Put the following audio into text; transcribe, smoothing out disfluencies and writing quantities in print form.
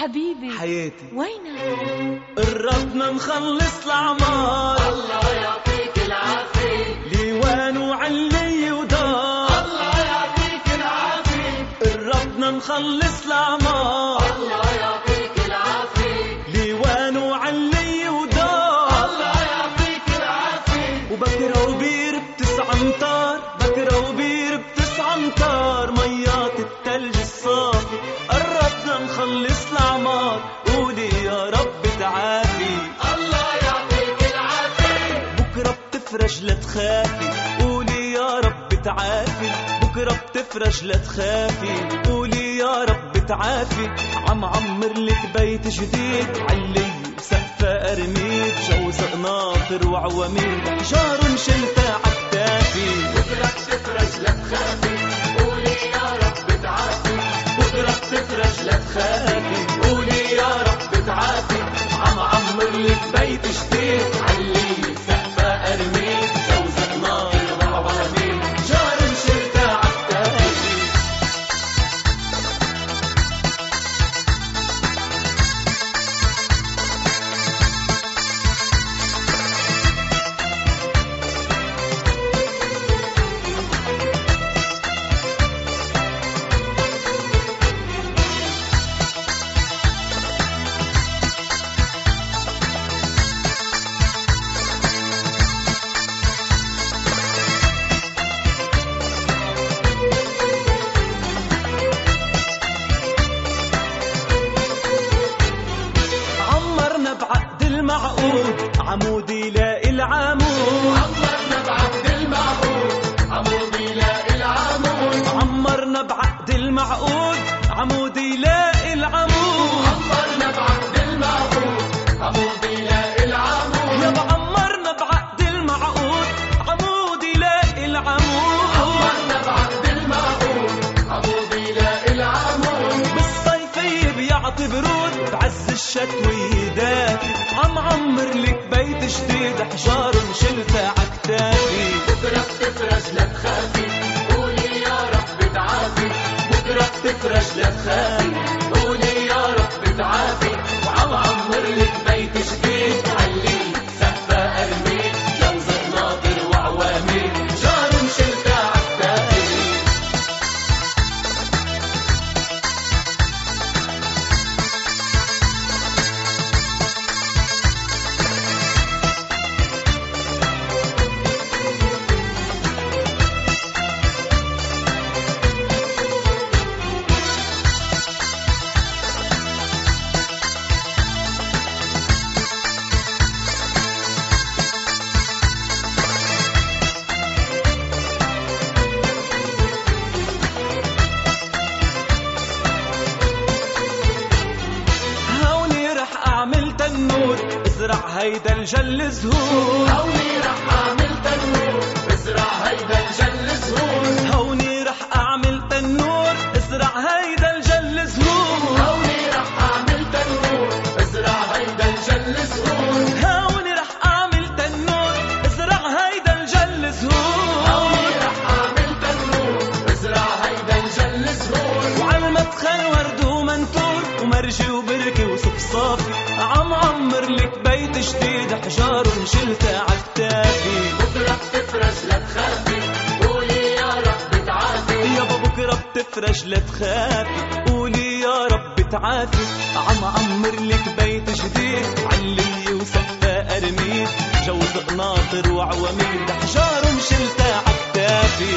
حبيبي حياتي وينك؟ قربنا نخلص الأعمار، الله يعطيك العافية. ليوان وعلي ودار، الله يعطيك العافية. قربنا نخلص الأعمار، الله يعطيك العافية. ليوان وعلي ودار، الله يعطيك العافية. وبكرة وبير بتسع امتار، بكرة وبير بتسع امتار، ميات التلج الصافي قربنا نخلص الأعمار، قولي يا رب تعافي. الله يعطيك العافية. بكرة بتفرج لا تخافي، قولي يا رب تعافي. بكرة بتفرج لا تخافي، قولي يا رب تعافي. عم عمر لك بيت جديد، علي وسقفة أرميد، جوز قناطر وعواميد، حجار شلتها عكتافي. بكرة بتفرج لا تخافي، قولي يا رب تعافي. بكرة بتفرج لا تخافي، قولي يا رب تعافي. عم عمر لك بيت جديد، علي سقفة أرميد، جوز قناطر وعواميد، حجار شلتها عكتافي. عمرنا بعقد المعقود، عمودي لا العمود. عمرنا بعقد المعقود، عمودي لا العمود. عمرنا بعقد المعقود، عمودي لا العمود. عمرنا بعقد المعقود، عمودي لا العمود. يابا عمرنا بعقد المعقود، عمودي لا العمود. عمرنا بعقد المعقود، عمودي لا العمود. بالصيفية بيعطي برود، بعز الشتوي دافي. عم عمر لك بيت جديد، حجار شلتها عكتافي. بكرة بتفرج لا تخافي، قولي يا رب تعافي. بكرة بتفرج لا تخافي، قولي يا رب تعافي. وعم عمر لك بيت جديد، علي سقفة أرميد، جوز قناطر وعواميد، حجار شلتها عكتافي. هوني رح أعمل تنور، ازرع هيدا الجل زهور. هوني رح أعمل تنور، بزرع هيدا الجل زهور. هوني رح أعمل تنور، ازرع هيدا الجل زهور. هوني رح أعمل تنور، بزرع هيدا الجل زهور. هوني رح أعمل تنور، ازرع هيدا الجل زهور. هوني رح أعمل تنور، بزرع هيدا الجل زهور. وعالمدخل ورد ومنثور، ومرجي وبركي وصفصافي. عم عمر لك بيت جديد، حجار شلتها عكتافي. بكرة بتفرج لا تخافي، قولي يا رب تعافي. يابا بكرة بتفرج لا تخافي، قولي يا رب تعافي. عم عمر لك بيت جديد، علي وسقفة أرميد، جوز قناطر وعواميد، حجار شلتها عكتافي.